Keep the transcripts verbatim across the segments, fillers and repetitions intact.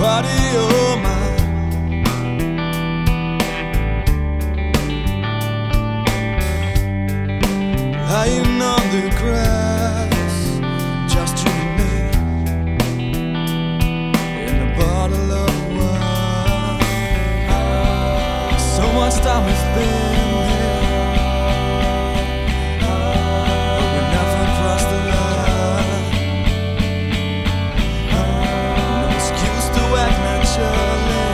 body or mind. Lying on the grass, just you and me, in a bottle of wine. So much time has been here, but we never crossed the line. No excuse to act naturally,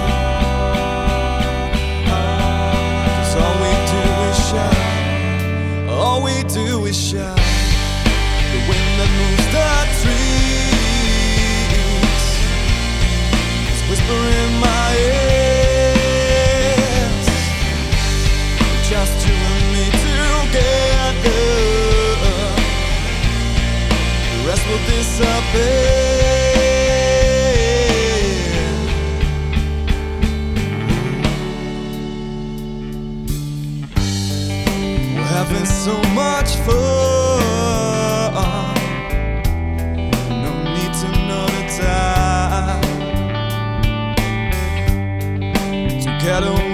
'cause all we do is shine. All we do is shine. The wind that moves the trees is whispering my ears. Just you and me together, the rest will disappear. We're having so much fun, no need to know the time. Together